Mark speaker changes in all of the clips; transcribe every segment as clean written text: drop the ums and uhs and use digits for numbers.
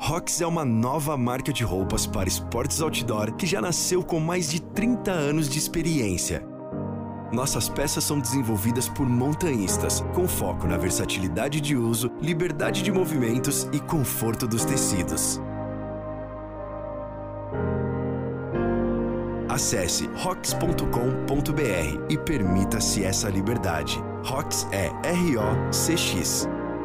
Speaker 1: Rox é uma nova marca de roupas para esportes outdoor que já nasceu com mais de 30 anos de experiência. Nossas peças são desenvolvidas por montanhistas, com foco na versatilidade de uso, liberdade de movimentos e conforto dos tecidos. Acesse rox.com.br e permita-se essa liberdade. Rox é ROCX.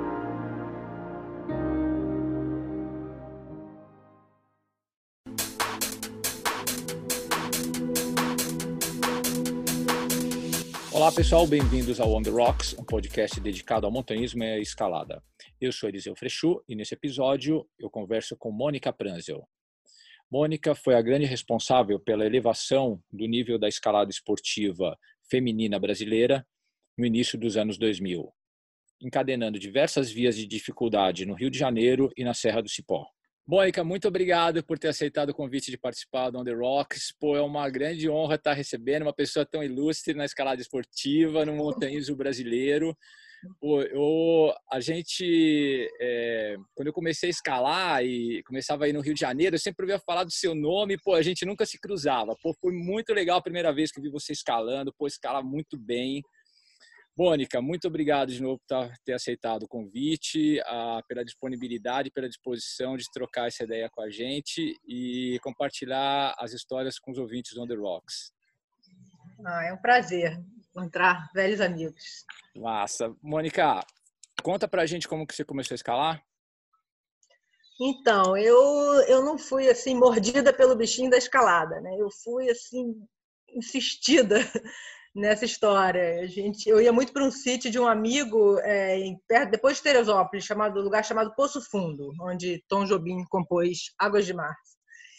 Speaker 2: Olá pessoal, bem-vindos ao On The Rocks, um podcast dedicado ao montanhismo e à escalada. Eu sou Eliseu Frechu e nesse episódio eu converso com Mônica Pranzel. Mônica foi a grande responsável pela elevação do nível da escalada esportiva feminina brasileira no início dos anos 2000, encadenando diversas vias de dificuldade no Rio de Janeiro e na Serra do Cipó. Mônica, muito obrigado por ter aceitado o convite de participar do On The Rocks. Pô, é uma grande honra estar recebendo uma pessoa tão ilustre na escalada esportiva, no montanhismo brasileiro. Pô, quando eu comecei a escalar e começava a ir no Rio de Janeiro, eu sempre ouvia falar do seu nome, pô, a gente nunca se cruzava. Pô, foi muito legal a primeira vez que eu vi você escalando, pô, escala muito bem. Mônica, muito obrigado de novo por ter aceitado o convite, pela disponibilidade, pela disposição de trocar essa ideia com a gente e compartilhar as histórias com os ouvintes do On The Rocks.
Speaker 3: É um prazer encontrar velhos amigos.
Speaker 2: Massa. Mônica, conta pra gente como que você começou a escalar.
Speaker 3: Então, eu não fui assim mordida pelo bichinho da escalada, né? Eu fui assim insistida nessa história. Eu ia muito para um sítio de um amigo depois de Teresópolis, lugar chamado Poço Fundo, onde Tom Jobim compôs Águas de Março.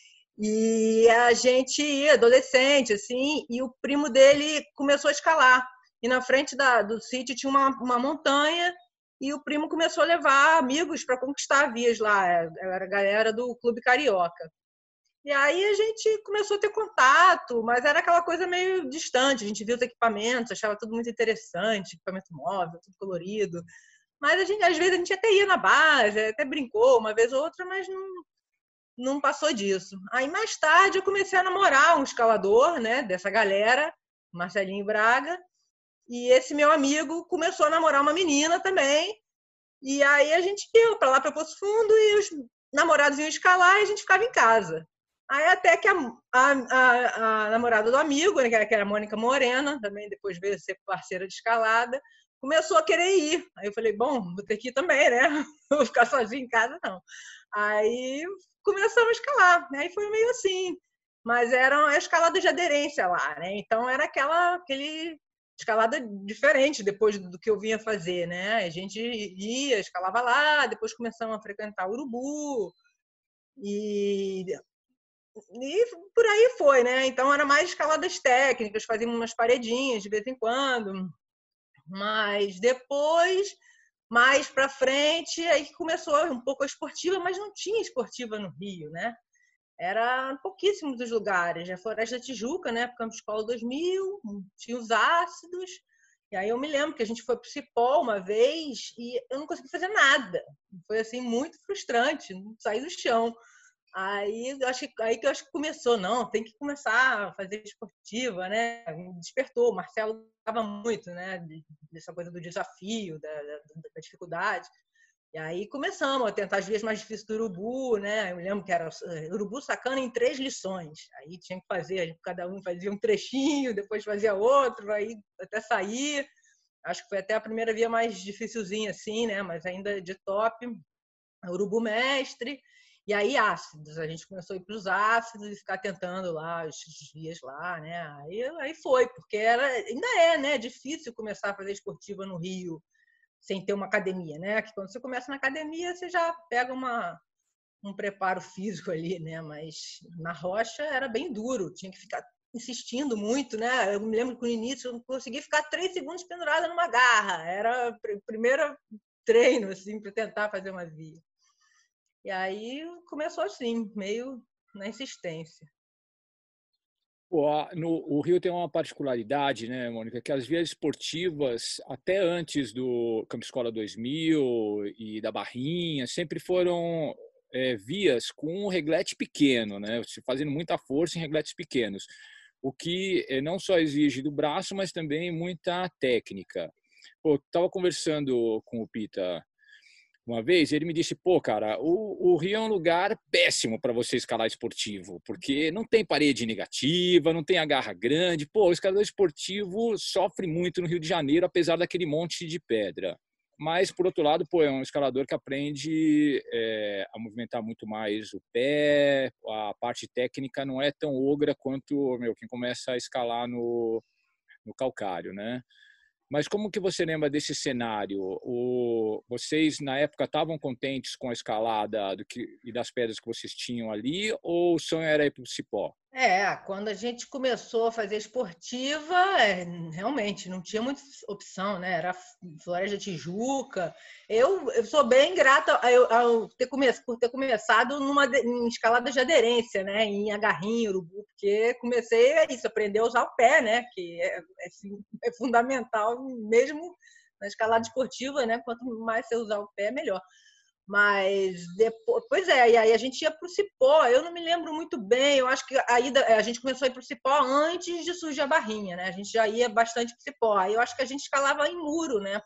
Speaker 3: E a gente ia, adolescente, assim, e o primo dele começou a escalar. E na frente do sítio tinha uma montanha e o primo começou a levar amigos para conquistar vias lá. Era a galera do Clube Carioca. E aí a gente começou a ter contato, mas era aquela coisa meio distante. A gente via os equipamentos, achava tudo muito interessante, equipamento móvel, tudo colorido. Mas às vezes a gente até ia na base, até brincou uma vez ou outra, mas não passou disso. Aí mais tarde eu comecei a namorar um escalador, né, dessa galera, Marcelinho Braga, e esse meu amigo começou a namorar uma menina também. E aí a gente ia para lá para Poço Fundo e os namorados iam escalar e a gente ficava em casa. Aí até que a namorada do amigo, né, que era a Mônica Morena, também depois veio ser parceira de escalada, começou a querer ir. Aí eu falei, bom, vou ter que ir também, né? Não vou ficar sozinha em casa, não. Aí começamos a escalar. Aí foi meio assim. Mas era a escalada de aderência lá, né? Então era aquele escalada diferente depois do que eu vinha fazer, né? A gente ia, escalava lá, depois começamos a frequentar Urubu e por aí foi, né? Então era mais escaladas técnicas, fazíamos umas paredinhas de vez em quando, mas depois, mais para frente, aí que começou um pouco a esportiva, mas não tinha esportiva no Rio, né? Era pouquíssimos os lugares. A Floresta da Tijuca, né? Campus Escola 2000, tinha os ácidos. E aí eu me lembro que a gente foi para o Cipó uma vez e eu não consegui fazer nada. Foi assim muito frustrante, não saí do chão. Aí que eu acho que começou, não, tem que começar a fazer esportiva, né? Me despertou. O Marcelo estava muito, né? Dessa coisa do desafio, da dificuldade. E aí começamos a tentar as vias mais difíceis do Urubu, né? Eu lembro que era Urubu Sacana em 3 lições. Aí tinha que fazer, cada um fazia um trechinho, depois fazia outro, aí até sair. Acho que foi até a primeira via mais dificilzinha, assim, né? Mas ainda de top. Urubu Mestre. E aí ácidos. A gente começou a ir para os ácidos e ficar tentando lá os vias lá, né? Aí foi, porque ainda é, né? Difícil começar a fazer esportiva no Rio sem ter uma academia, né? Que quando você começa na academia, você já pega um preparo físico ali, né? Mas na rocha era bem duro, tinha que ficar insistindo muito, né? Eu me lembro que no início eu não conseguia ficar 3 segundos pendurada numa garra. Era o primeiro treino, assim, para tentar fazer uma via. E aí começou assim, meio na insistência.
Speaker 2: O Rio tem uma particularidade, né, Mônica, que as vias esportivas, até antes do Campus Escola 2000 e da Barrinha, sempre foram vias com um reglete pequeno, né? Fazendo muita força em regletes pequenos, o que não só exige do braço, mas também muita técnica. Pô, estava conversando com o Pita uma vez, ele me disse, pô, cara, o Rio é um lugar péssimo para você escalar esportivo, porque não tem parede negativa, não tem agarra grande. Pô, o escalador esportivo sofre muito no Rio de Janeiro, apesar daquele monte de pedra. Mas, por outro lado, pô, é um escalador que aprende a movimentar muito mais o pé, a parte técnica não é tão ogra quanto quem começa a escalar no calcário, né? Mas como que você lembra desse cenário? Vocês, na época, estavam contentes com a escalada e das pedras que vocês tinham ali, ou o sonho era ir para o Cipó?
Speaker 3: Quando a gente começou a fazer esportiva, realmente não tinha muita opção, né? Era Floresta da Tijuca. Eu sou bem grata por ter começado em escalada de aderência, né? Em agarrinho, urubu, porque comecei aprender a usar o pé, né? Que é fundamental mesmo na escalada esportiva, né? Quanto mais você usar o pé, melhor. Mas depois, pois é, e aí a gente ia para o Cipó. Eu não me lembro muito bem, eu acho que a gente começou a ir para o Cipó antes de surgir a barrinha, né? A gente já ia bastante para o Cipó. Aí eu acho que a gente escalava em muro, né?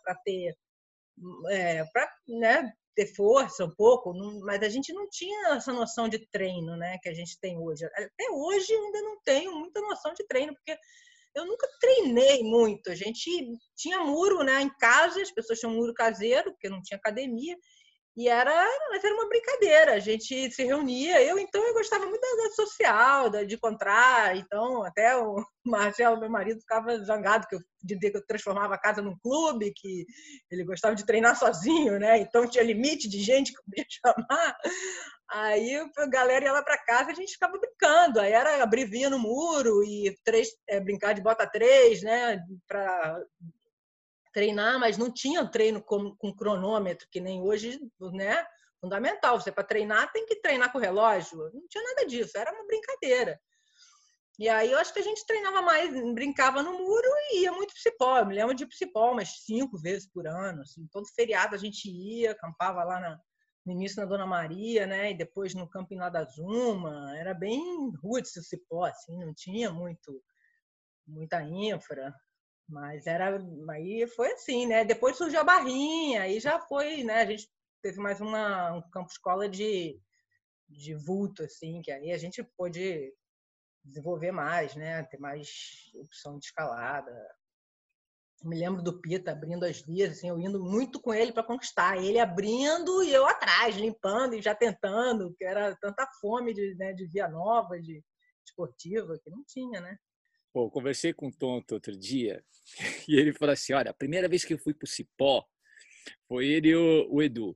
Speaker 3: Né, ter força um pouco, mas a gente não tinha essa noção de treino, né? Que a gente tem hoje. Até hoje eu ainda não tenho muita noção de treino, porque eu nunca treinei muito. A gente tinha muro, né? Em casa, as pessoas tinham muro caseiro, porque não tinha academia. Mas era uma brincadeira, a gente se reunia. Eu gostava muito da social, de encontrar. Então, até o Marcelo, meu marido, ficava zangado que eu dizia que eu transformava a casa num clube, que ele gostava de treinar sozinho, né? Então tinha limite de gente que eu podia chamar. Aí a galera ia lá para casa e a gente ficava brincando. Aí era abrir via no muro e brincar de bota 3, né? Para treinar, mas não tinha treino com cronômetro, que nem hoje, né? Fundamental. Você, para treinar, tem que treinar com o relógio. Não tinha nada disso, era uma brincadeira. E aí eu acho que a gente treinava mais, brincava no muro e ia muito para o Cipó. Eu me lembro de ir para o Cipó umas 5 vezes por ano. Assim, todo feriado a gente ia, acampava lá no início na Dona Maria, né? E depois no Camping lá da Zuma. Era bem roots o Cipó, assim, não tinha muita infra. Mas aí foi assim, né? Depois surgiu a barrinha, aí já foi, né? A gente teve mais um campo escola de vulto, assim, que aí a gente pôde desenvolver mais, né? Ter mais opção de escalada. Eu me lembro do Pita abrindo as vias, assim, eu indo muito com ele para conquistar. Ele abrindo e eu atrás, limpando e já tentando, que era tanta fome de via nova, de esportiva, que não tinha, né?
Speaker 2: Pô, eu conversei com o Tonto outro dia e ele falou assim, olha, a primeira vez que eu fui pro Cipó foi ele e o Edu.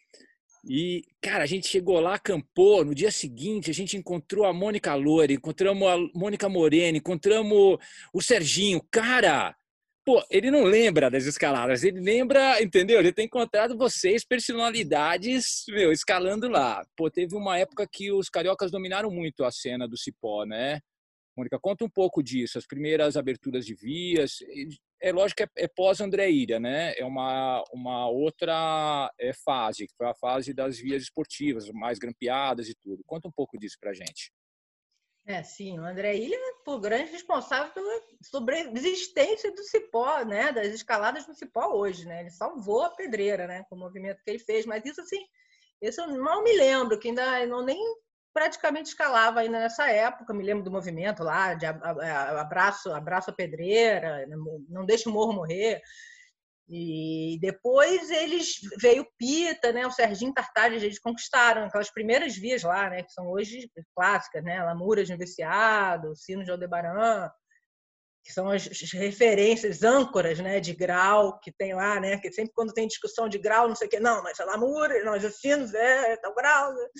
Speaker 2: E, cara, a gente chegou lá, acampou, no dia seguinte a gente encontrou a Mônica Loure, encontramos a Mônica Moreno, encontramos o Serginho. Cara, pô, ele não lembra das escaladas, ele lembra, entendeu? Ele tem encontrado vocês, personalidades, escalando lá. Pô, teve uma época que os cariocas dominaram muito a cena do Cipó, né? Mônica, conta um pouco disso, as primeiras aberturas de vias. É lógico que é pós-André Ilha, né? É uma outra fase, que foi a fase das vias esportivas, mais grampeadas e tudo. Conta um pouco disso pra gente.
Speaker 3: Sim, o André Ilha foi o grande responsável pela sobreexistência do Cipó, né? Das escaladas do Cipó hoje, né? Ele salvou a pedreira, né? Com o movimento que ele fez, mas isso assim, eu mal me lembro, que ainda não nem praticamente escalava ainda nessa época. Me lembro do movimento lá de abraço a pedreira, não deixe o morro morrer. E depois veio o Pita, né? O Serginho Tartaglia, eles conquistaram aquelas primeiras vias lá, né? Que são hoje clássicas, né? Lamuras de Viciado, Sino de Aldebaran, que são as referências, âncoras, né? De grau que tem lá, né? Que sempre quando tem discussão de grau, não sei o que, não, mas a Lamura, não, mas o Sinos tal grau. Né?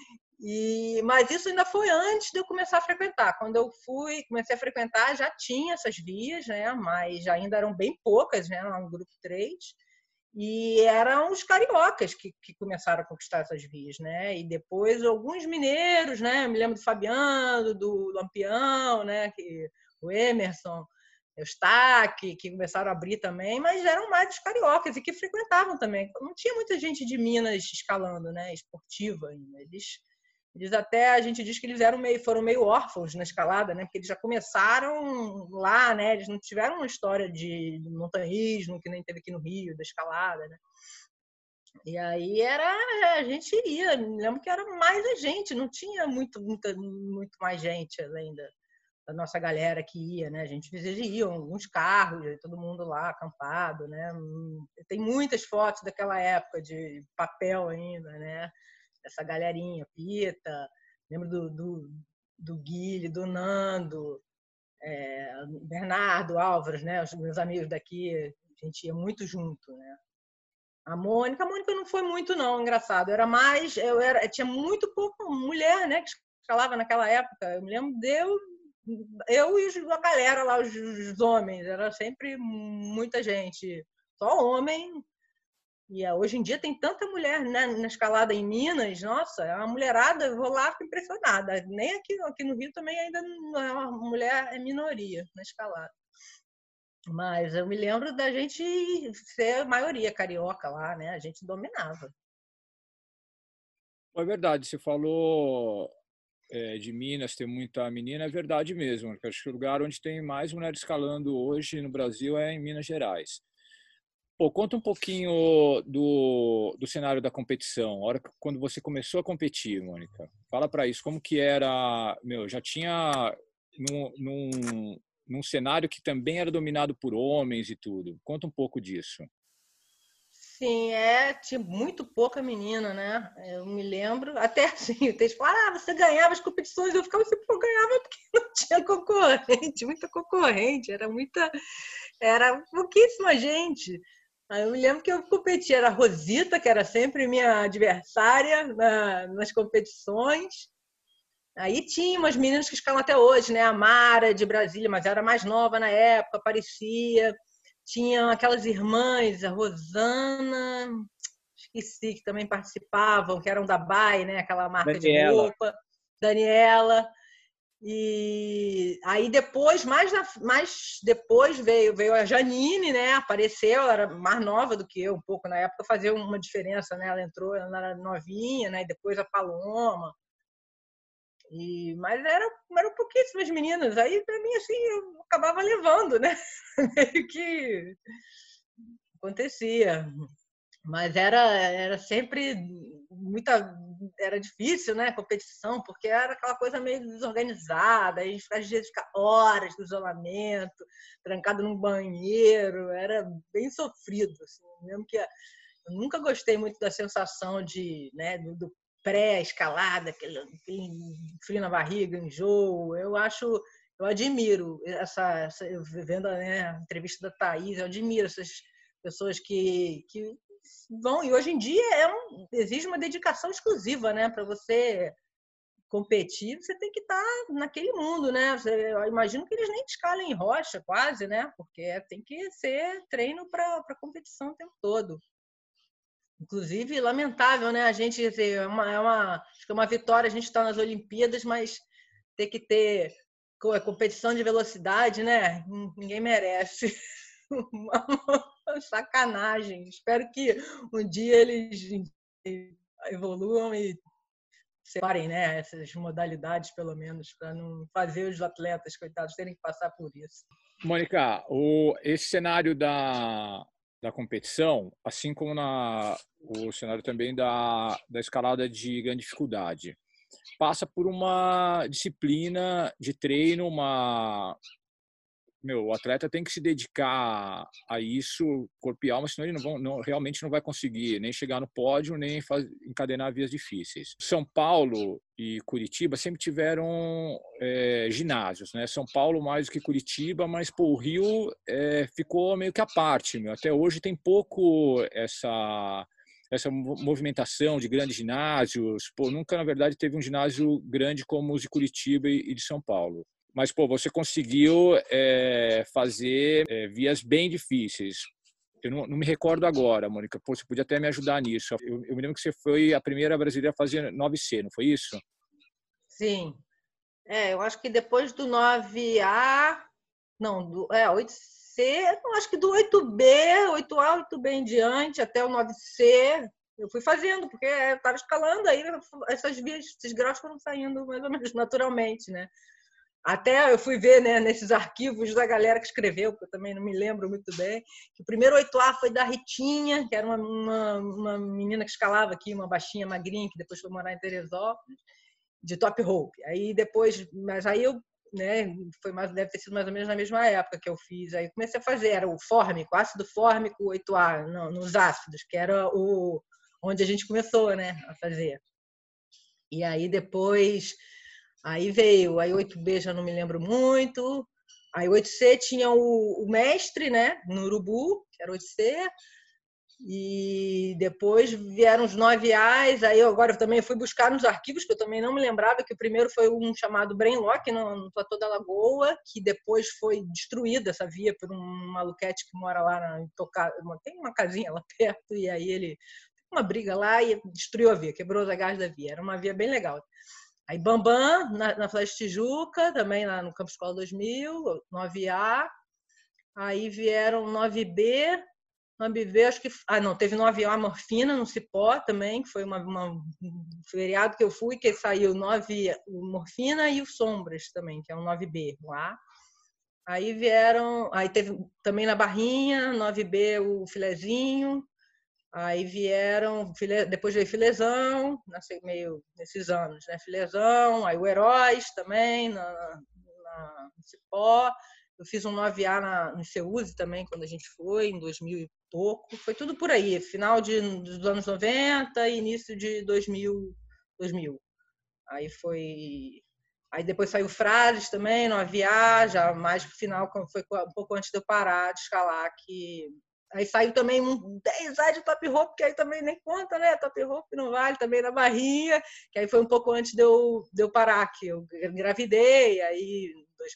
Speaker 3: Mas isso ainda foi antes de eu começar a frequentar. Quando eu comecei a frequentar, já tinha essas vias, né? Mas ainda eram bem poucas, né? Lá no grupo 3. E eram os cariocas que começaram a conquistar essas vias, né? E depois alguns mineiros, né? Eu me lembro do Fabiano, do Lampião, né? O Emerson, Eustáquio, que começaram a abrir também, mas eram mais os cariocas e que frequentavam também. Não tinha muita gente de Minas escalando, né, esportiva ainda. Eles até, a gente diz que eles foram meio órfãos na escalada, né, porque eles já começaram lá, né, eles não tiveram uma história de montanhismo, que nem teve aqui no Rio, da escalada, né. E aí a gente ia, me lembro que era mais a gente, não tinha muito mais gente além da nossa galera que ia, né? A gente iam alguns carros, todo mundo lá acampado, né? Tem muitas fotos daquela época de papel ainda, né? Essa galerinha, Pita, lembro do Guilherme, do Nando, Bernardo, Álvares, né? Os meus amigos daqui, a gente ia muito junto, né? A Mônica não foi muito, não, engraçado. Tinha muito pouca mulher, né, que escalava naquela época. Eu me lembro eu e a galera lá, os homens, era sempre muita gente, só homem. E hoje em dia tem tanta mulher, né, na escalada em Minas, nossa, é uma mulherada, eu vou lá, fico impressionada. Nem aqui no Rio também ainda não é uma mulher, é minoria na escalada. Mas eu me lembro da gente ser a maioria carioca lá, né? A gente dominava.
Speaker 2: É verdade, você falou de Minas, tem muita menina, é verdade mesmo. Porque acho que o lugar onde tem mais mulheres escalando hoje no Brasil é em Minas Gerais. Pô, conta um pouquinho do cenário da competição, quando você começou a competir, Mônica. Fala para isso, como que era, já tinha num cenário que também era dominado por homens e tudo. Conta um pouco disso.
Speaker 3: Sim, tinha muito pouca menina, né? Eu me lembro, até assim, eles falaram, você ganhava as competições, eu ficava assim, pô, ganhava porque não tinha concorrente, muita concorrente, era pouquíssima gente. Aí eu me lembro que eu competia, era a Rosita, que era sempre minha adversária nas competições. Aí tinha umas meninas que escalam até hoje, né? A Mara, de Brasília, mas era mais nova na época, aparecia. Tinha aquelas irmãs, a Rosana, esqueci, que também participavam, que eram da Bai, né? Aquela marca de roupa. Daniela. E aí depois, mais depois veio a Janine, né? Apareceu, ela era mais nova do que eu, um pouco na época, fazia uma diferença, né? Ela entrou, ela era novinha, né? E depois a Paloma. Mas eram pouquíssimas meninas. Aí, para mim, assim, eu acabava levando, né? Meio que acontecia. Mas era sempre era difícil, né? Competição, porque era aquela coisa meio desorganizada. Aí, às vezes, ficar horas no isolamento, trancado num banheiro. Era bem sofrido. Assim. Mesmo que eu nunca gostei muito da sensação né, do pré-escalada, aquele frio na barriga, enjoo. Eu admiro vendo, né, a entrevista da Thaís, eu admiro essas pessoas que vão, e hoje em dia exige uma dedicação exclusiva, né, para você competir, você tem que estar naquele mundo, né? Eu imagino que eles nem escalem em rocha, quase, né? Porque tem que ser treino para competição o tempo todo. Inclusive, lamentável, né? A gente acho que é uma vitória a gente estar nas Olimpíadas, mas ter que ter competição de velocidade, né? Ninguém merece. Uma sacanagem. Espero que um dia eles evoluam e separem, né? Essas modalidades, pelo menos, para não fazer os atletas, coitados, terem que passar por isso.
Speaker 2: Mônica, esse cenário da competição, assim como o cenário também da escalada de grande dificuldade, passa por uma disciplina de treino, o atleta tem que se dedicar a isso, corpo e alma, senão ele realmente não vai conseguir nem chegar no pódio, nem encadenar vias difíceis. São Paulo e Curitiba sempre tiveram ginásios, né? São Paulo mais do que Curitiba, mas o Rio ficou meio que à parte. Até hoje tem pouco essa movimentação de grandes ginásios. Nunca, na verdade, teve um ginásio grande como os de Curitiba e de São Paulo. Mas, você conseguiu fazer vias bem difíceis. Eu não me recordo agora, Mônica. Você podia até me ajudar nisso. Eu me lembro que você foi a primeira brasileira a fazer 9C, não foi isso?
Speaker 3: Sim. Eu acho que depois do 9A, Não, 8C, não, acho que do 8B, 8A, 8B em diante, até o 9C, eu fui fazendo, porque eu estava escalando, aí essas vias, esses graus foram saindo mais ou menos naturalmente, né? Até eu fui ver, né, nesses arquivos da galera que escreveu, porque eu também não me lembro muito bem, que o primeiro 8A foi da Ritinha, que era uma menina que escalava aqui, uma baixinha, magrinha, que depois foi morar em Teresópolis, de top rope. Aí depois, mas aí eu, né, deve ter sido mais ou menos na mesma época que eu fiz. Aí comecei a fazer, era o fórmico, ácido fórmico 8A, nos ácidos, que era onde a gente começou, né, a fazer. E aí depois, aí veio, aí 8B já não me lembro muito. Aí 8C tinha o mestre, né, no Urubu, que era 8C. E depois vieram os 9As, aí agora eu também fui buscar nos arquivos, que eu também não me lembrava, que o primeiro foi um chamado Brainlock, no Platô da Lagoa, que depois foi destruída essa via por um maluquete que mora lá, tem uma casinha lá perto, e aí ele uma briga lá e destruiu a via, quebrou os agás da via, era uma via bem legal. Aí Bambam, na Floresta Tijuca, também lá no Campo Escola 2000, 9A, aí vieram 9B, 9B, acho que. Ah, não, teve 9A Morfina no Cipó também, que foi um feriado que eu fui, que saiu 9 Morfina e o Sombras também, que é um 9B lá. Aí vieram. Aí teve também na Barrinha, 9B o Filezinho. Aí vieram. Depois veio Filezão, meio nesses anos, né? Filezão, aí o Heróis também, no Cipó. Eu fiz um 9A no Ceuze também, quando a gente foi, em 2000 e pouco. Foi tudo por aí, final dos anos 90 e início de 2000. Aí foi. Aí depois saiu Frases também, 9A, já mais pro final, foi um pouco antes de eu parar de escalar, que aí saiu também um 10A de top rope, que aí também nem conta, né? Top rope não vale, também na Barrinha, que aí foi um pouco antes de eu parar, que eu engravidei, aí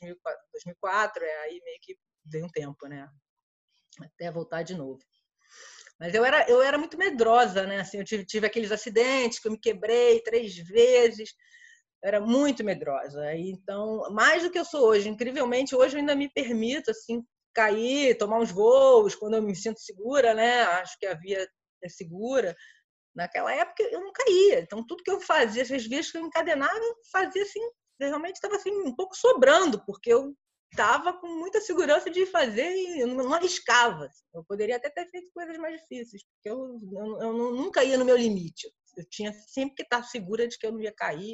Speaker 3: 2004, aí meio que dei um tempo, né? Até voltar de novo. Mas eu era muito medrosa, né? Assim, eu tive aqueles acidentes que eu me quebrei 3 vezes, eu era muito medrosa. Então, mais do que eu sou hoje, incrivelmente, hoje eu ainda me permito assim cair, tomar uns voos quando eu me sinto segura, né? Acho que a via é segura. Naquela época eu não caía. Então, tudo que eu fazia, essas vias que eu encadenava, eu fazia assim, realmente estava assim um pouco sobrando, porque eu estava com muita segurança de fazer e eu não arriscava. Eu poderia até ter feito coisas mais difíceis, porque eu nunca ia no meu limite. Eu tinha sempre que estar segura de que eu não ia cair.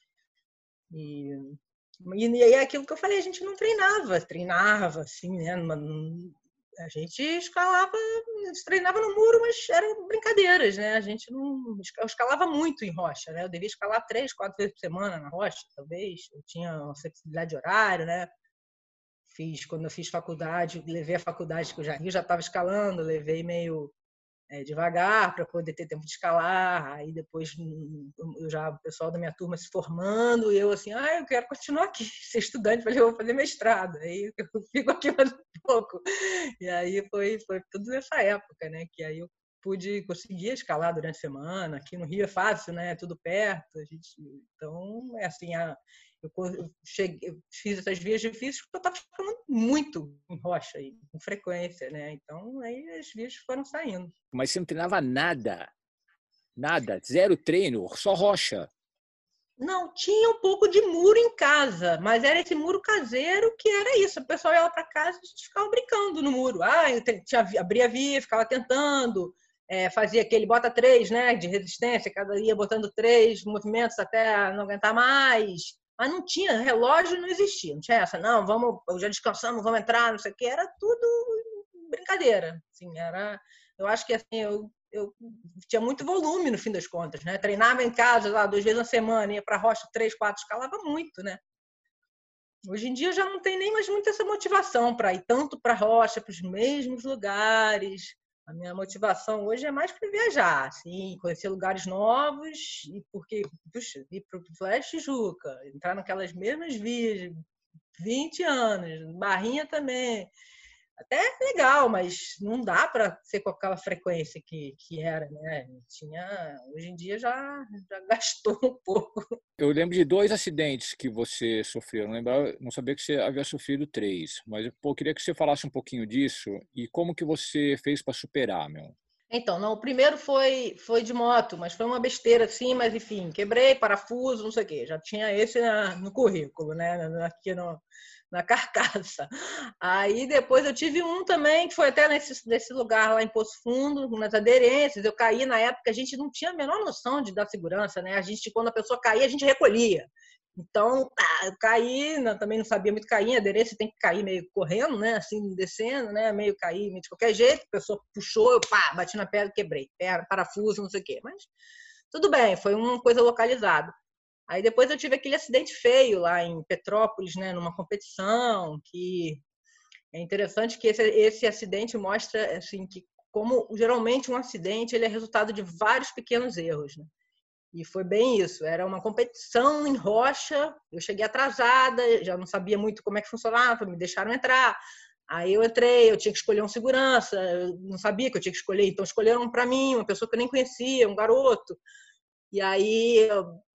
Speaker 3: E aí é aquilo que eu falei, a gente não treinava assim, né? A gente escalava, treinava no muro, mas eram brincadeiras, né? A gente não eu escalava muito em rocha, né? Eu devia escalar 3, 4 vezes por semana na rocha, talvez. Eu tinha uma flexibilidade de horário, né? Quando eu fiz faculdade, levei a faculdade que eu já estava escalando, levei meio devagar para poder ter tempo de escalar. Aí depois o pessoal da minha turma se formando e eu assim, eu quero continuar aqui, ser estudante, falei, eu vou fazer mestrado. Aí eu fico aqui mais um pouco. E aí foi tudo nessa época, né? Que aí eu conseguir escalar durante a semana. Aqui no Rio é fácil, né? É tudo perto. Então, é assim, eu fiz essas vias difíceis porque eu estava escalando muito em rocha, com frequência, né? Então, aí as vias foram saindo.
Speaker 2: Mas você não treinava nada? Nada? Zero treino? Só rocha?
Speaker 3: Não, tinha um pouco de muro em casa, mas era esse muro caseiro que era isso. O pessoal ia lá para casa e a gente ficava brincando no muro. Abria a via, ficava tentando, fazia aquele bota 3, né, de resistência, cada dia botando 3 movimentos até não aguentar mais. Mas não tinha, relógio não existia, não tinha essa, não, já descansamos, vamos entrar, não sei o que, era tudo brincadeira. Assim, eu acho que assim, eu tinha muito volume no fim das contas, né? Treinava em casa lá 2 vezes na semana, ia para a rocha 3, 4, escalava muito, né? Hoje em dia já não tem nem mais muito essa motivação para ir tanto para a rocha, para os mesmos lugares. A minha motivação hoje é mais para viajar, assim, conhecer lugares novos, porque ir para o Floresta Tijuca, entrar naquelas mesmas vias, 20 anos, Barrinha também. Até legal, mas não dá para ser com aquela frequência que era, né? Hoje em dia já gastou um pouco.
Speaker 2: Eu lembro de 2 acidentes que você sofreu. Não sabia que você havia sofrido 3. Mas, pô, eu queria que você falasse um pouquinho disso e como que você fez para superar, meu.
Speaker 3: Então, não, o primeiro foi de moto, mas foi uma besteira assim, mas enfim, quebrei, parafuso, não sei o quê. Já tinha esse no currículo, né? Aqui na carcaça. Aí depois eu tive um também, que foi até nesse lugar lá em Poço Fundo, nas aderências. Eu caí na época, a gente não tinha a menor noção da segurança, né? A gente, quando a pessoa caía, a gente recolhia. Então, eu caí, também não sabia muito cair, em aderência tem que cair meio correndo, né? Assim, descendo, né? Meio cair, meio de qualquer jeito. A pessoa puxou, eu bati na pedra, quebrei. Parafuso, não sei o quê. Mas tudo bem, foi uma coisa localizada. Aí depois eu tive aquele acidente feio lá em Petrópolis, né? Numa competição, que é interessante que esse acidente mostra, assim, que como geralmente um acidente ele é resultado de vários pequenos erros, né? E foi bem isso, era uma competição em rocha, eu cheguei atrasada, já não sabia muito como é que funcionava, me deixaram entrar. Aí eu entrei, eu tinha que escolher um segurança, eu não sabia que eu tinha que escolher, então escolheram para mim uma pessoa que eu nem conhecia, um garoto. E aí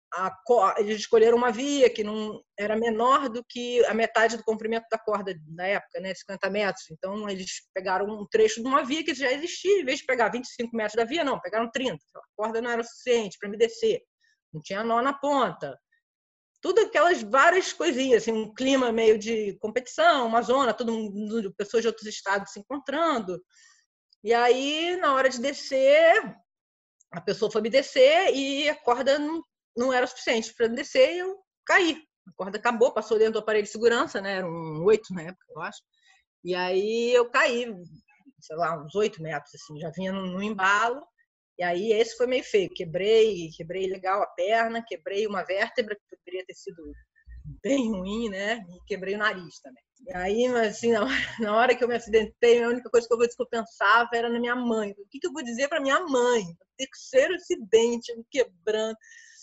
Speaker 3: eles escolheram uma via que não era menor do que a metade do comprimento da corda na época, né, 50 metros. Então eles pegaram um trecho de uma via que já existia, em vez de pegar 25 metros da via, não, pegaram 30. A corda não era suficiente para me descer, não tinha nó na ponta. Tudo aquelas várias coisinhas, assim, um clima meio de competição, uma zona, todo mundo, pessoas de outros estados se encontrando. E aí, na hora de descer, a pessoa foi me descer e a corda não era suficiente para descer e eu caí. A corda acabou, passou dentro do aparelho de segurança, né? Era um 8 na época, eu acho. E aí eu caí, sei lá, uns 8 metros, assim, já vinha no embalo. E aí esse foi meio feio. Quebrei legal a perna, quebrei uma vértebra, que poderia ter sido bem ruim, né? E quebrei o nariz também. E aí, assim, na hora que eu me acidentei, a única coisa que eu pensava era na minha mãe. O que eu vou dizer para minha mãe? Terceiro acidente, me quebrando.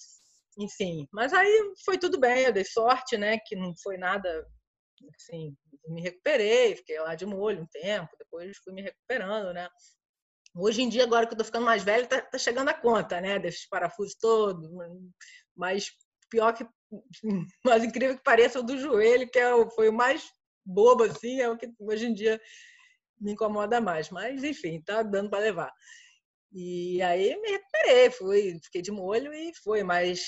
Speaker 3: Enfim, mas aí foi tudo bem, eu dei sorte, né? Que não foi nada, assim, me recuperei, fiquei lá de molho um tempo, depois fui me recuperando, né? Hoje em dia, agora que eu tô ficando mais velha, tá chegando a conta, né? Desses parafusos todos, mas pior que, mais incrível que pareça, o do joelho, que foi o mais bobo, assim, é o que hoje em dia me incomoda mais. Mas, enfim, tá dando para levar. E aí me recuperei, fiquei de molho e mas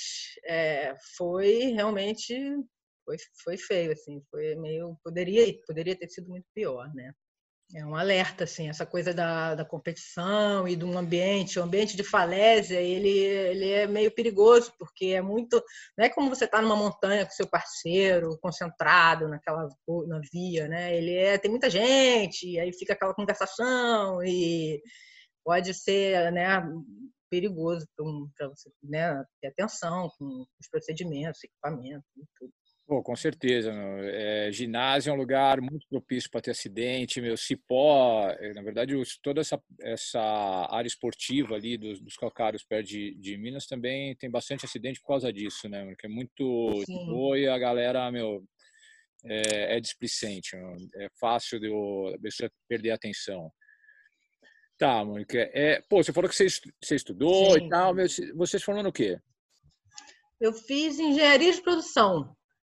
Speaker 3: foi realmente foi feio, assim, foi meio poderia ter sido muito pior, né? É um alerta, assim, essa coisa da competição e de um ambiente, o ambiente de falésia, ele é meio perigoso, porque é muito, não é como você está numa montanha com seu parceiro, concentrado na via, né? Tem muita gente, aí fica aquela conversação e pode ser, né, perigoso para você, né, ter atenção com os procedimentos, equipamentos e tudo.
Speaker 2: Pô, com certeza, meu. Ginásio é um lugar muito propício para ter acidente, meu. Cipó, na verdade, toda essa área esportiva ali dos calcários perto de Minas também tem bastante acidente por causa disso, né? Porque é muito de boa e a galera, meu, é displicente, meu. É fácil de a pessoa perder a atenção. Tá, Mônica. Pô, você falou que você estudou e
Speaker 3: Sim.
Speaker 2: tal, meu, você se formou no quê?
Speaker 3: Eu fiz engenharia de produção.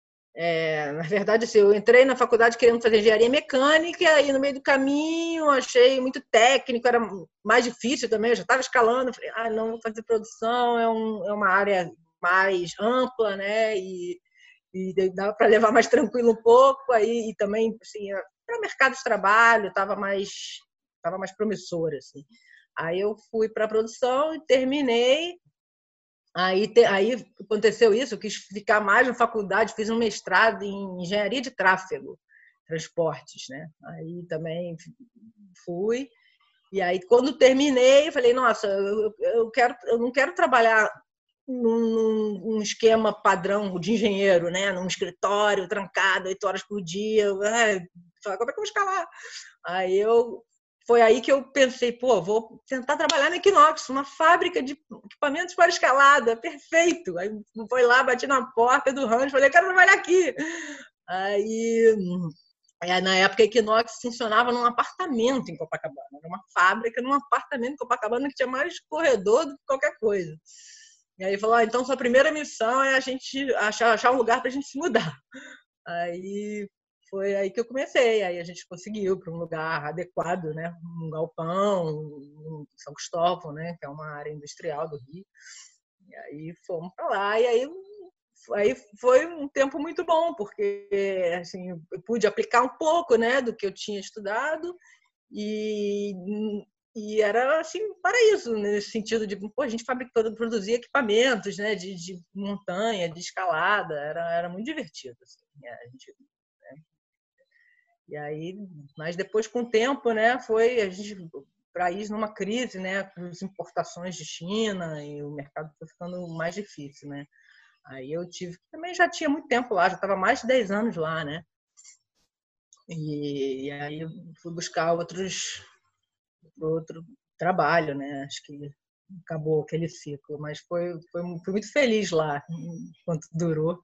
Speaker 3: Na verdade, assim, eu entrei na faculdade querendo fazer engenharia mecânica, e aí no meio do caminho achei muito técnico, era mais difícil também, eu já estava escalando, falei, não, vou fazer produção, é uma área mais ampla, né? E dava para levar mais tranquilo um pouco, aí e também, assim, para mercado de trabalho, estava mais promissor, assim. Aí eu fui para a produção e terminei. Aí aconteceu isso, eu quis ficar mais na faculdade, fiz um mestrado em engenharia de tráfego, transportes, né? Aí também fui. E aí, quando terminei, falei, nossa, eu não quero trabalhar num esquema padrão de engenheiro, né? Num escritório trancado 8 horas por dia. Como é que eu vou escalar? Foi aí que eu pensei, vou tentar trabalhar na Equinox, uma fábrica de equipamentos para escalada, perfeito. Aí foi lá, bati na porta do rancho, falei, quero trabalhar aqui. Aí, na época, a Equinox funcionava num apartamento em Copacabana, era uma fábrica num apartamento em Copacabana que tinha mais corredor do que qualquer coisa. E aí falou, então sua primeira missão é a gente achar um lugar para a gente se mudar. Aí foi aí que eu comecei. Aí a gente conseguiu para um lugar adequado, né? Um galpão, em São Cristóvão, né? Que é uma área industrial do Rio. E aí fomos para lá. E aí foi um tempo muito bom, porque assim, eu pude aplicar um pouco, né, do que eu tinha estudado e era assim um paraíso nesse sentido de pô, a gente produzia equipamentos, né, de montanha, de escalada, era muito divertido assim, a gente, né? E aí, mas depois com o tempo, né, foi a gente para ir numa crise, né, com as importações de China e o mercado foi ficando mais difícil, né? Aí eu também já tinha muito tempo lá, já estava mais de 10 anos lá, né? E aí eu fui buscar outro trabalho, né? Acho que acabou aquele ciclo, mas fui muito feliz lá, enquanto durou.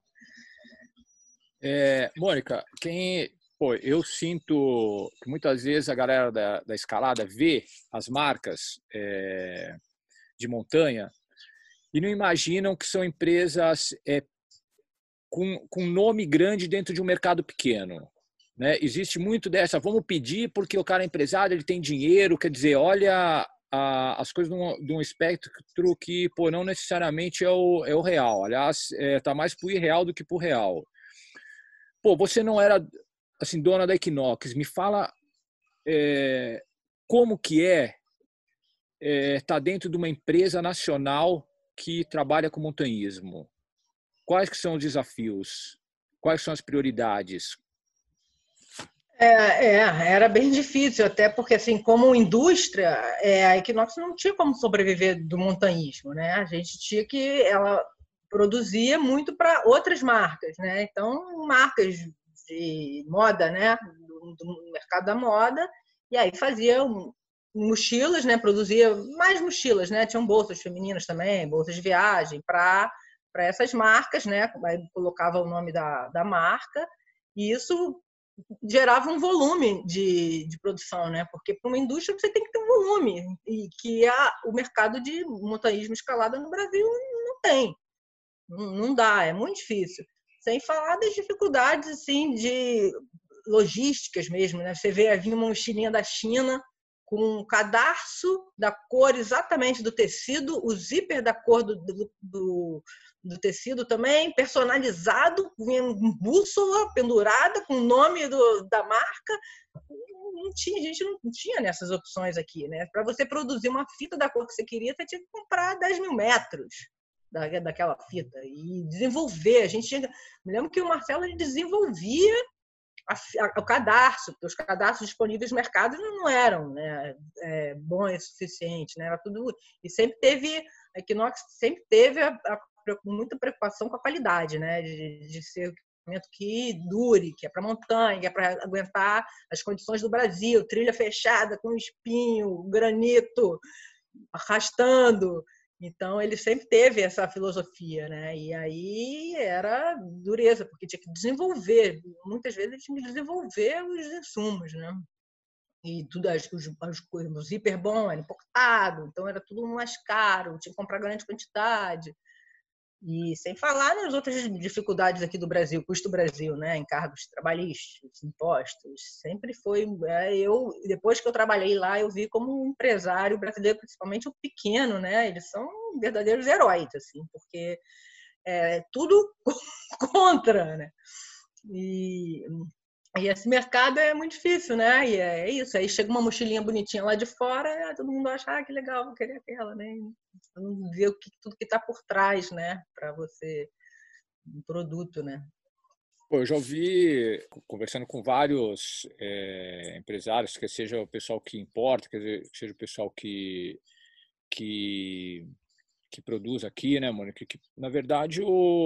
Speaker 2: Mônica, eu sinto que muitas vezes a galera da escalada vê as marcas de montanha e não imaginam que são empresas com nome grande dentro de um mercado pequeno. Né? Existe muito dessa, vamos pedir porque o cara é empresário, ele tem dinheiro, quer dizer, olha as coisas de um espectro que não necessariamente é o real. Aliás, está mais para o irreal do que para o real. Você não era assim, dona da Equinox. Me fala como que tá dentro de uma empresa nacional que trabalha com montanhismo. Quais que são os desafios? Quais são as prioridades?
Speaker 3: Era bem difícil, até porque, assim, como indústria, a Equinox não tinha como sobreviver do montanhismo, né? A gente ela produzia muito para outras marcas, né? Então, marcas de moda, né? Do mercado da moda, e aí fazia mochilas, né? Produzia mais mochilas, né? Tinham bolsas femininas também, bolsas de viagem para essas marcas, né? Aí colocava o nome da marca, e isso gerava um volume de produção, né? Porque para uma indústria você tem que ter um volume, e que o mercado de montanhismo escalada no Brasil não tem. Não dá, é muito difícil. Sem falar das dificuldades assim, de logísticas mesmo, né? Você vê, vinha uma mochilinha da China com um cadarço da cor exatamente do tecido, o zíper da cor do tecido também, personalizado, vinha bússola pendurada com o nome da marca. A gente não tinha nessas opções aqui, né? Para você produzir uma fita da cor que você queria, você tinha que comprar 10 mil metros daquela fita e desenvolver. Me lembro que o Marcelo desenvolvia o cadarço, porque os cadastros disponíveis no mercado não eram, né, bons o suficiente, né? Era tudo, e sempre teve, a Equinox sempre teve muita preocupação com a qualidade, né? De ser um equipamento que dure, que é para montanha, que é para aguentar as condições do Brasil, trilha fechada, com espinho, granito, arrastando. Então, ele sempre teve essa filosofia, né? E aí era dureza, porque tinha que desenvolver. Muitas vezes ele tinha que desenvolver os insumos, né? E tudo, o zíper bom era importado, então era tudo mais caro, tinha que comprar grande quantidade. E sem falar nas outras dificuldades aqui do Brasil, custo Brasil, né? Encargos trabalhistas, impostos. Sempre foi. Depois que eu trabalhei lá, eu vi como um empresário brasileiro, principalmente o pequeno, né? Eles são verdadeiros heróis, assim, porque é tudo contra, né? E esse mercado é muito difícil, né? E é isso. Aí chega uma mochilinha bonitinha lá de fora, todo mundo acha, que legal, vou querer aquela, né? Não vê tudo que está por trás, né? Para você, um produto, né?
Speaker 2: Eu já ouvi, conversando com vários empresários, que seja o pessoal que importa, que seja o pessoal que produz aqui, né, Mônica? Que, na verdade,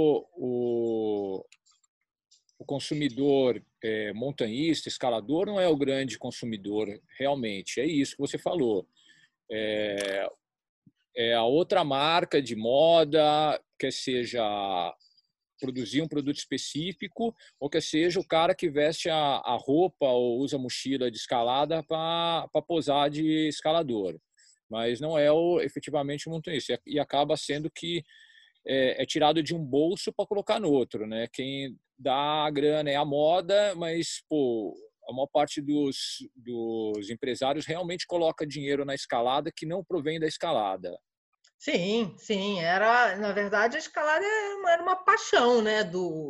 Speaker 2: o consumidor montanhista, escalador, não é o grande consumidor realmente. É isso que você falou. É a outra marca de moda, quer seja produzir um produto específico, ou quer seja o cara que veste a roupa ou usa mochila de escalada para posar de escalador. Mas não é efetivamente o montanhista. E acaba sendo que é tirado de um bolso para colocar no outro, né? Quem dá a grana é a moda, mas pô, a maior parte dos empresários realmente coloca dinheiro na escalada que não provém da escalada.
Speaker 3: Sim, sim, na verdade, a escalada era uma paixão, né,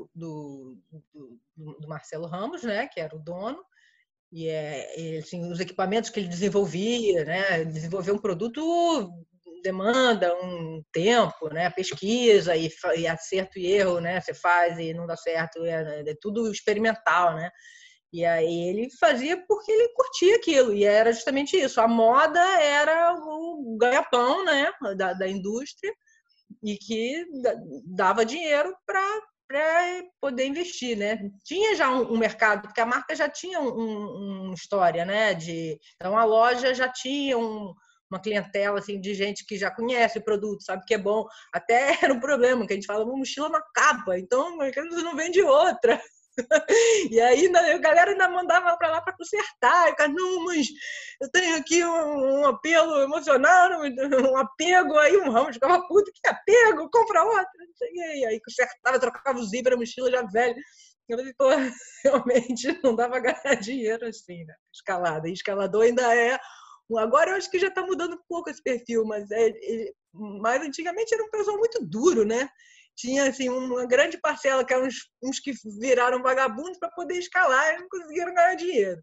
Speaker 3: do Marcelo Ramos, né, que era o dono, e assim, os equipamentos que ele desenvolvia, né, desenvolver um produto demanda um tempo, né, pesquisa e acerto e erro, né, você faz e não dá certo, é tudo experimental, né. E aí ele fazia porque ele curtia aquilo, e era justamente isso. A moda era o ganha-pão, né, da indústria, e que dava dinheiro para poder investir, né? Tinha já um mercado, porque a marca já tinha uma história, né? Então a loja já tinha uma clientela assim, de gente que já conhece o produto, sabe que é bom. Até era um problema, que a gente fala, uma mochila na capa, então você não vende outra. E aí a galera ainda mandava para lá para consertar. E o cara, não, mas eu tenho aqui um apelo emocional, um apego. Aí o Ramos ficava puto, que apego, compra outra. E aí consertava, trocava o zíper, a mochila já velha. Eu falei, pô, realmente não dava pra ganhar dinheiro assim, né? Escalada. E escalador ainda é. Agora eu acho que já está mudando um pouco esse perfil, mas antigamente era um pessoal muito duro, né? Tinha assim, uma grande parcela, que eram uns que viraram vagabundos para poder escalar e não conseguiram ganhar dinheiro.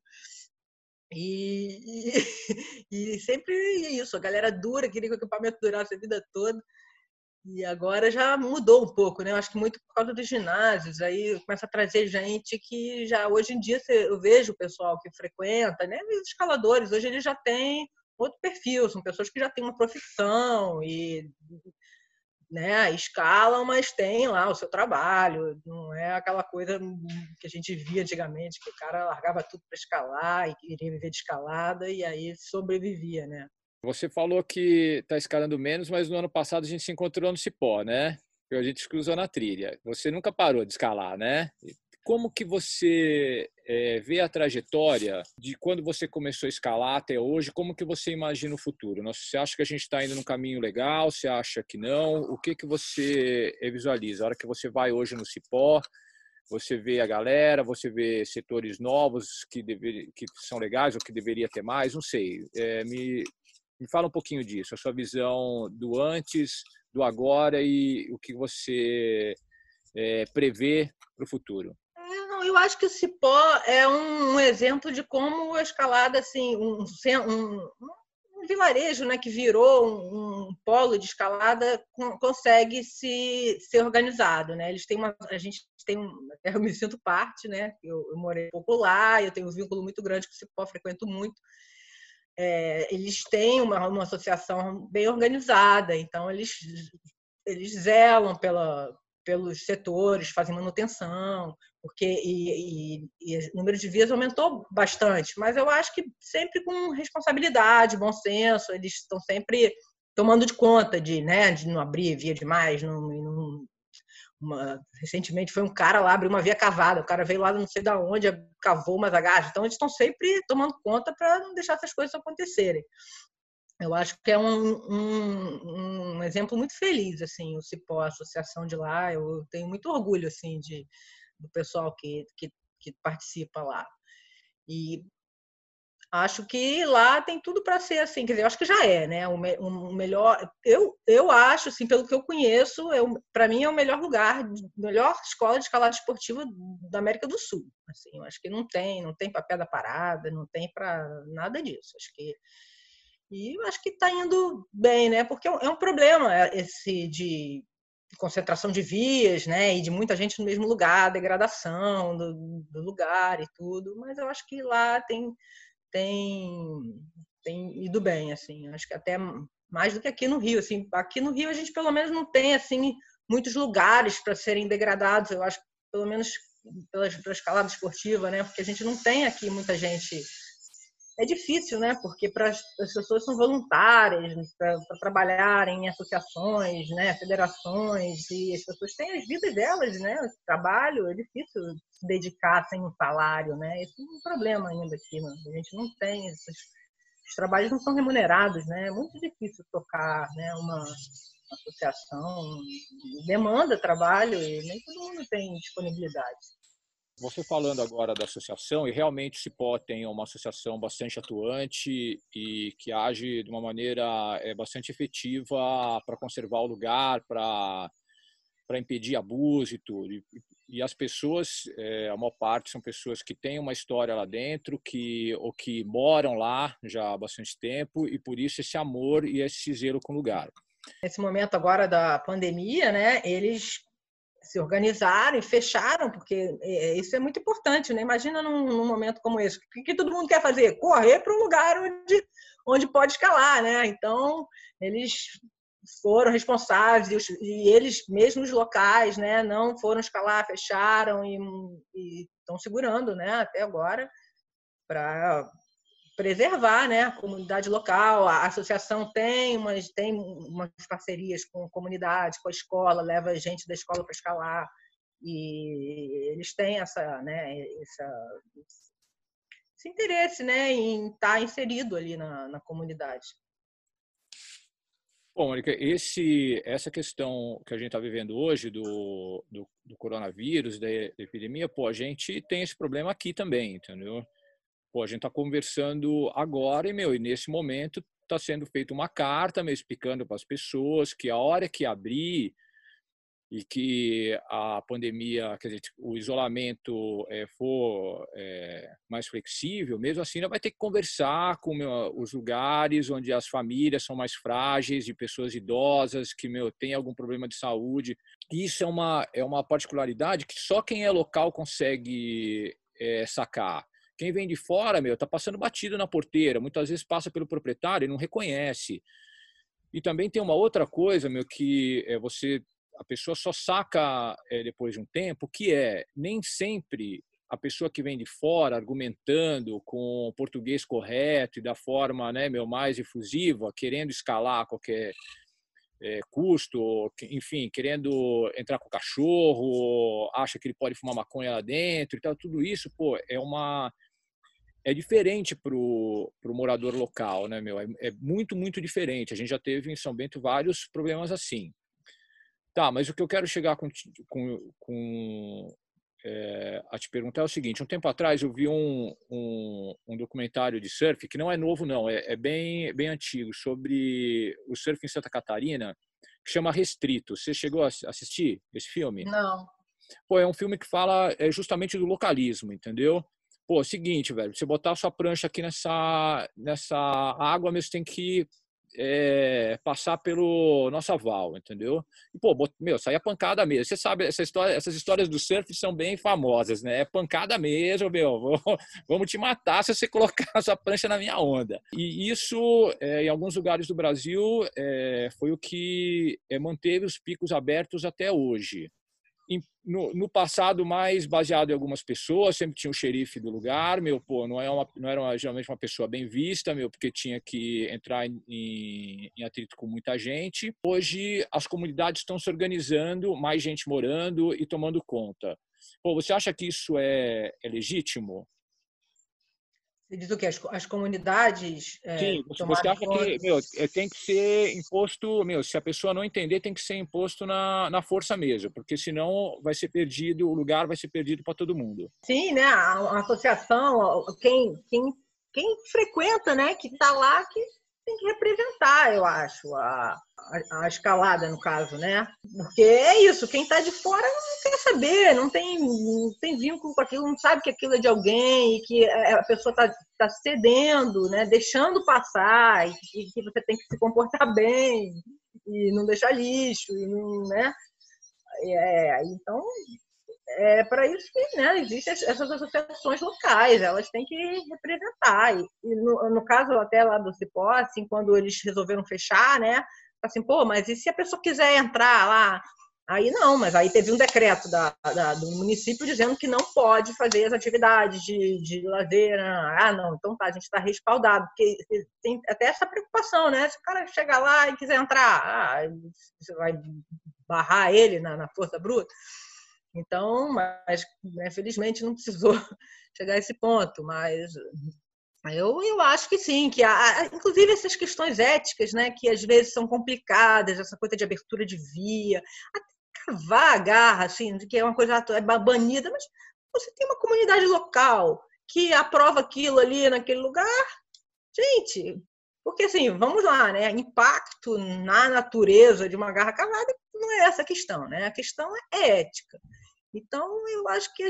Speaker 3: E sempre isso, a galera dura, queria que o equipamento durasse a vida toda. E agora já mudou um pouco, né? Eu acho que muito por causa dos ginásios. Aí começa a trazer gente que já, hoje em dia, eu vejo o pessoal que frequenta, né? Os escaladores, hoje eles já têm outro perfil, são pessoas que já têm uma profissão e, né, escalam, mas tem lá o seu trabalho. Não é aquela coisa que a gente via antigamente, que o cara largava tudo para escalar e queria viver de escalada e aí sobrevivia, né?
Speaker 2: Você falou que está escalando menos, mas no ano passado a gente se encontrou no Cipó, né? A gente se cruzou na trilha. Você nunca parou de escalar, né? Como que você vê a trajetória de quando você começou a escalar até hoje? Como que você imagina o futuro? Você acha que a gente está indo num caminho legal? Você acha que não? O que você visualiza? A hora que você vai hoje no Cipó, você vê a galera, você vê setores novos que são legais ou que deveria ter mais? Não sei. Me fala um pouquinho disso, a sua visão do antes, do agora e o que você prevê para o futuro.
Speaker 3: Não, eu acho que o Cipó é um exemplo de como a escalada, assim, um vilarejo, né, que virou um polo de escalada, consegue ser organizado, né? Eles têm a gente tem eu me sinto parte, né? Eu morei um pouco lá, eu tenho um vínculo muito grande com o Cipó, frequento muito. Eles têm uma associação bem organizada, então eles zelam pelos setores, fazem manutenção, porque e o número de vias aumentou bastante, mas eu acho que sempre com responsabilidade, bom senso, eles estão sempre tomando de conta né, de não abrir via demais, recentemente foi um cara lá abrir uma via cavada, o cara veio lá não sei de onde, cavou umas agarras, então eles estão sempre tomando conta para não deixar essas coisas acontecerem. Eu acho que é um exemplo muito feliz, assim, o Cipó, a associação de lá. Eu tenho muito orgulho, assim, do pessoal que participa lá. E acho que lá tem tudo para ser assim, quer dizer, eu acho que já é, né? O melhor, eu acho, assim, pelo que eu conheço, para mim é o melhor lugar, melhor escola de escalada esportiva da América do Sul. Assim, eu acho que não tem para pé da parada, não tem para nada disso. E eu acho que está indo bem, né? Porque é um problema esse de concentração de vias, né? E de muita gente no mesmo lugar, degradação do lugar e tudo. Mas eu acho que lá tem, tem ido bem, assim. Acho que até mais do que aqui no Rio, assim. Aqui no Rio a gente pelo menos não tem assim muitos lugares para serem degradados. Eu acho que pelo menos pela escalada esportiva, né? Porque a gente não tem aqui muita gente. É difícil, né? Porque as pessoas são voluntárias para trabalharem em associações, né? Federações, e as pessoas têm as vidas delas, né? O trabalho é difícil se dedicar sem um salário, né? Esse é um problema ainda aqui, né? A gente não tem os trabalhos não são remunerados, né? É muito difícil tocar, né? associação demanda trabalho e nem todo mundo tem disponibilidade.
Speaker 2: Você falando agora da associação, e realmente o Cipó tem uma associação bastante atuante e que age de uma maneira bastante efetiva para conservar o lugar, para impedir abuso e tudo. E as pessoas, a maior parte, são pessoas que têm uma história lá dentro, ou que moram lá já há bastante tempo, e por isso esse amor e esse zelo com o lugar.
Speaker 3: Nesse momento agora da pandemia, né, eles se organizaram e fecharam, porque isso é muito importante, né? Imagina num momento como esse, o que todo mundo quer fazer? Correr para um lugar onde pode escalar, né? Então, eles foram responsáveis e eles mesmos locais, né, não foram escalar, fecharam e estão segurando, né, até agora para preservar, né, a comunidade local. A associação tem umas parcerias com a comunidade, com a escola, leva gente da escola para escalar e eles têm esse interesse, né, em estar inserido ali na comunidade.
Speaker 2: Bom, Mônica, essa questão que a gente está vivendo hoje do coronavírus, da epidemia, a gente tem esse problema aqui também, entendeu? A gente está conversando agora e nesse momento está sendo feita uma carta explicando para as pessoas que a hora que abrir e que a pandemia, quer dizer, o isolamento for mais flexível, mesmo assim vai ter que conversar com os lugares onde as famílias são mais frágeis, e pessoas idosas que têm algum problema de saúde. Isso é uma particularidade que só quem é local consegue sacar. Quem vem de fora, está passando batido na porteira, muitas vezes passa pelo proprietário e não reconhece. E também tem uma outra coisa, que a pessoa só saca depois de um tempo, que nem sempre a pessoa que vem de fora argumentando com o português correto e da forma mais efusiva, querendo escalar a qualquer custo, enfim, querendo entrar com o cachorro, acha que ele pode fumar maconha lá dentro e tal, tudo isso, é diferente para o morador local, né, É muito, muito diferente. A gente já teve em São Bento vários problemas assim. Tá, mas o que eu quero chegar a te perguntar é o seguinte: um tempo atrás eu vi um documentário de surf, que não é novo não, é bem antigo, sobre o surf em Santa Catarina, que chama Restrito. Você chegou a assistir esse filme?
Speaker 3: Não.
Speaker 2: É um filme que fala justamente do localismo, entendeu? É o seguinte, velho, você botar a sua prancha aqui nessa água, mas tem que passar pelo nosso aval, entendeu? E, sai a pancada mesmo. Você sabe, essas histórias do surf são bem famosas, né? É pancada mesmo, vamos te matar se você colocar a sua prancha na minha onda. E isso, em alguns lugares do Brasil, foi o que manteve os picos abertos até hoje. No passado, mais baseado em algumas pessoas, sempre tinha o xerife do lugar, não era geralmente uma pessoa bem vista, porque tinha que entrar em atrito com muita gente. Hoje, as comunidades estão se organizando, mais gente morando e tomando conta. Você acha que isso é legítimo?
Speaker 3: Você diz o quê? As comunidades...
Speaker 2: Sim, você acha que tem que ser imposto, se a pessoa não entender, tem que ser imposto na força mesmo, porque senão vai ser perdido, o lugar vai ser perdido para todo mundo.
Speaker 3: Sim, né? A associação, quem frequenta, né? Que está lá, que tem que representar, eu acho, a escalada, no caso, né? Porque é isso, quem está de fora não quer saber, não tem vínculo com aquilo, não sabe que aquilo é de alguém e que a pessoa está cedendo, né? Deixando passar, e que você tem que se comportar bem e não deixar lixo, e não, né? Então, é para isso que, né, existem essas associações locais, elas têm que representar. E no caso até lá do Cipó, assim, quando eles resolveram fechar, né, assim, mas e se a pessoa quiser entrar lá? Aí não, mas aí teve um decreto do município dizendo que não pode fazer as atividades de lazer. Não, então tá, a gente está respaldado, porque tem até essa preocupação, né? Se o cara chegar lá e quiser entrar, você vai barrar ele na força bruta. Então, mas felizmente não precisou chegar a esse ponto, mas Eu acho que sim, que inclusive essas questões éticas, né, que às vezes são complicadas, essa coisa de abertura de via, até cavar a garra, assim, que é uma coisa banida, mas você tem uma comunidade local que aprova aquilo ali naquele lugar, gente, porque assim, vamos lá, né, impacto na natureza de uma garra cavada não é essa a questão, né, a questão é ética. Então, eu acho que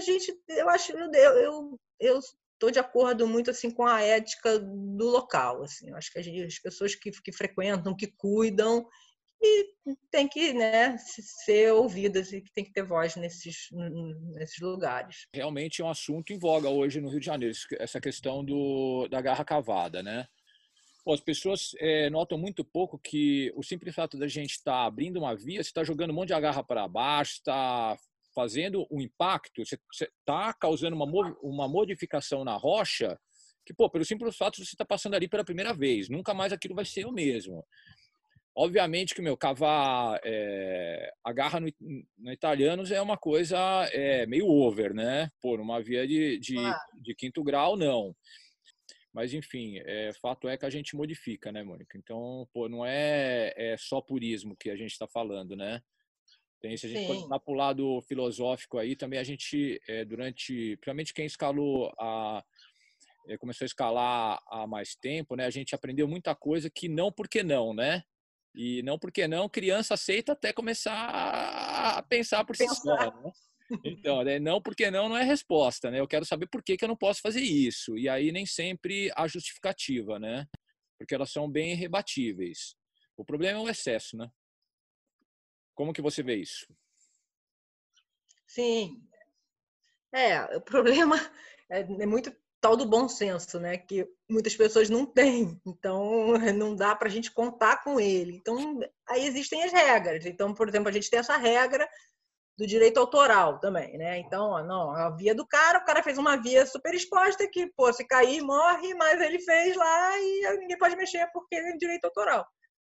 Speaker 3: eu estou de acordo muito assim com a ética do local, assim. Eu acho que as pessoas que frequentam, que cuidam, e tem que, né, ser ouvidas e que tem que ter voz nesses lugares.
Speaker 2: Realmente é um assunto em voga hoje no Rio de Janeiro, essa questão da garra cavada, né? Pô, as pessoas notam muito pouco que o simples fato da gente estar abrindo uma via, você está jogando um monte de agarra para baixo, está fazendo um impacto, você está causando uma modificação na rocha que, pô, pelo simples fato de você estar passando ali pela primeira vez, nunca mais aquilo vai ser o mesmo. Obviamente que, cavar agarra no Italianos é uma coisa meio over, né? Pô, numa via de quinto grau, não. Mas, enfim, fato é que a gente modifica, né, Mônica? Então, pô, não é só purismo que a gente está falando, né? Se a gente for
Speaker 3: Sim.
Speaker 2: para o lado filosófico aí, também a gente, principalmente quem começou a escalar há mais tempo, né? A gente aprendeu muita coisa que não porque não, né? E não porque não, criança aceita até começar a pensar por si só,
Speaker 3: Pensar.
Speaker 2: né? Então, não porque não é resposta, né? Eu quero saber por que eu não posso fazer isso. E aí nem sempre há justificativa, né? Porque elas são bem rebatíveis. O problema é o excesso, né? Como que você vê isso?
Speaker 3: Sim. O problema é muito tal do bom senso, né? Que muitas pessoas não têm. Então, não dá para a gente contar com ele. Então, aí existem as regras. Então, por exemplo, a gente tem essa regra do direito autoral também, né? Então, não, a via do cara, o cara fez uma via super exposta que, pô, se cair, morre, mas ele fez lá e ninguém pode mexer porque é direito autoral.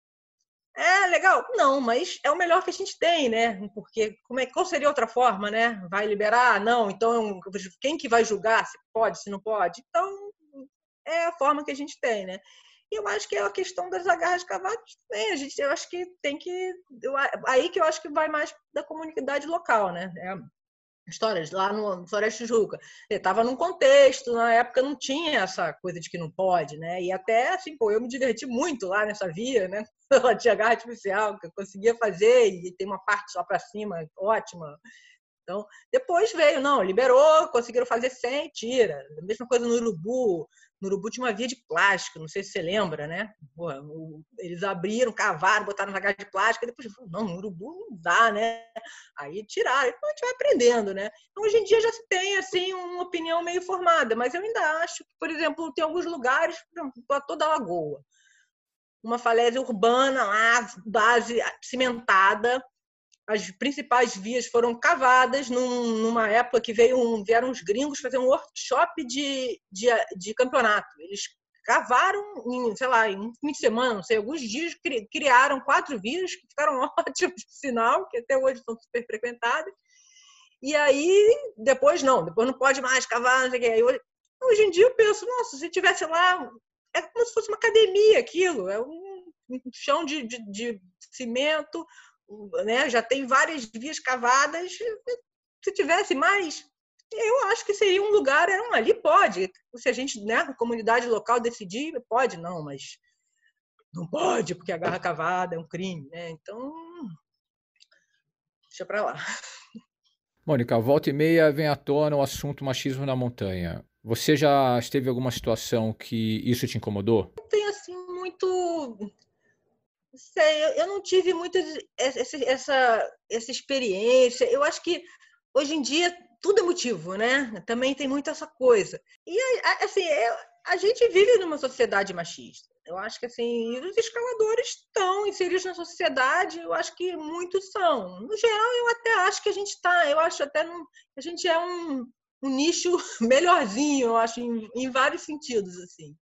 Speaker 3: É legal? Não, mas é o melhor que a gente tem, né? Porque qual seria outra forma, né? Vai liberar? Não, então quem que vai julgar se pode, se não pode? Então, é a forma que a gente tem, né? E eu acho que é a questão das agarras cavadas também. Eu acho que tem que. Aí que eu acho que vai mais da comunidade local, né? Histórias lá no Floresta de Tijuca. Estava num contexto, na época não tinha essa coisa de que não pode, né? E até, assim, pô, eu me diverti muito lá nessa via, né? Ela tinha garra artificial, que eu conseguia fazer, e tem uma parte só para cima, ótima. Então, depois veio, não, liberou, conseguiram fazer sem, tira. A mesma coisa no Urubu. No Urubu tinha uma via de plástico, não sei se você lembra, né? Pô, eles abriram, cavaram, botaram na garra de plástico, e depois, não, no Urubu não dá, né? Aí tiraram, então a gente vai aprendendo, né? Então, hoje em dia já se tem, assim, uma opinião meio formada, mas eu ainda acho que, por exemplo, tem alguns lugares, por exemplo, toda a Lagoa, uma falésia urbana lá, base cimentada, as principais vias foram cavadas numa época que vieram os gringos fazer um workshop de campeonato. Eles cavaram, sei lá, em um fim de semana, não sei, alguns dias, criaram 4 vias que ficaram ótimos, por sinal, que até hoje são super frequentadas. E aí, depois não pode mais cavar, não sei o que. Aí, hoje em dia eu penso, nossa, se tivesse lá, é como se fosse uma academia aquilo, é um chão de cimento, né? Já tem várias vias cavadas. Se tivesse mais, eu acho que seria um lugar, ali pode. Se a gente, né, a comunidade local decidir, pode, não, mas não pode, porque a garra cavada é um crime, né? Então, deixa para lá.
Speaker 2: Mônica, volta e meia vem à tona o assunto machismo na montanha. Você já esteve em alguma situação que isso te incomodou?
Speaker 3: Não tem assim muito. Não sei, eu não tive muito essa experiência. Eu acho que hoje em dia tudo é motivo, né? Também tem muito essa coisa. E assim, a gente vive numa sociedade machista. Eu acho que assim, os escaladores estão inseridos na sociedade, eu acho que muitos são. No geral, eu até acho que a gente está, eu acho até a gente é um nicho melhorzinho, eu acho, em vários sentidos, assim.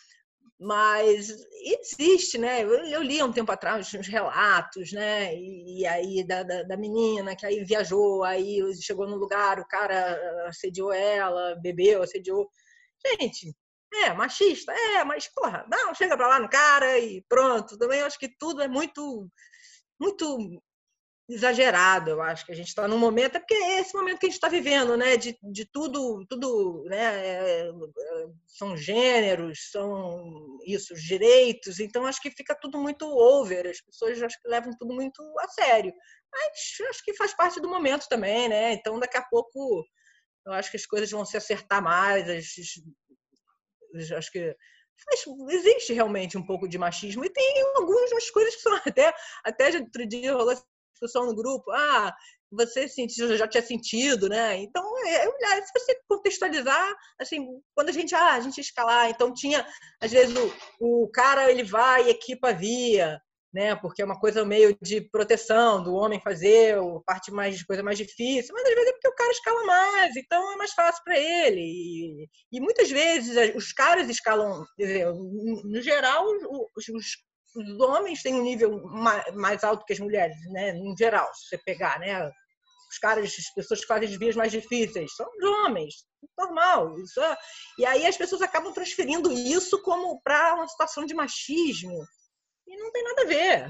Speaker 3: Mas existe, né? Eu li há um tempo atrás uns relatos, né? E aí da menina que aí viajou, aí chegou no lugar, o cara assediou ela, bebeu, assediou. Gente, Machista, mas, porra, não, chega pra lá no cara e pronto. Também eu acho que tudo é muito, muito exagerado. Eu acho que a gente está num momento, é porque é esse momento que a gente está vivendo, né? De tudo, né? São gêneros, são isso, direitos. Então acho que fica tudo muito over. As pessoas acho que levam tudo muito a sério. Mas acho que faz parte do momento também, né? Então daqui a pouco eu acho que as coisas vão se acertar mais. Acho que existe realmente um pouco de machismo e tem algumas coisas que são até outro dia rolou essa discussão no grupo, você sentiu, já tinha sentido, né? Então, se você contextualizar, assim, quando a gente escalar, então tinha, às vezes, o cara, ele vai e equipa a via, né? Porque é uma coisa meio de proteção do homem fazer, coisa mais difícil, mas às vezes é porque o cara escala mais, então é mais fácil para ele. E muitas vezes os caras escalam, quer dizer, no geral, os homens têm um nível mais alto que as mulheres, né? No geral, se você pegar, né? As pessoas que fazem as vias mais difíceis são os homens, normal. E aí as pessoas acabam transferindo isso como para uma situação de machismo. E não tem nada a ver.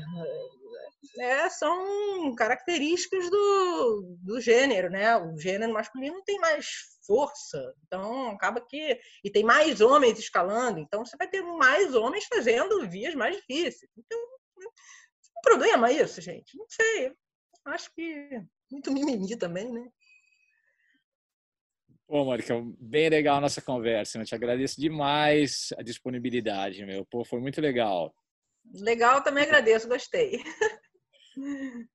Speaker 3: São características do gênero, né? O gênero masculino tem mais força, então acaba que... E tem mais homens escalando, então você vai ter mais homens fazendo vias mais difíceis. Então, não tem problema isso, gente. Não sei. Acho que muito mimimi também, né?
Speaker 2: Pô, Mônica, bem legal a nossa conversa. Eu te agradeço demais a disponibilidade, meu. Pô, foi muito legal.
Speaker 3: Legal, também agradeço, gostei.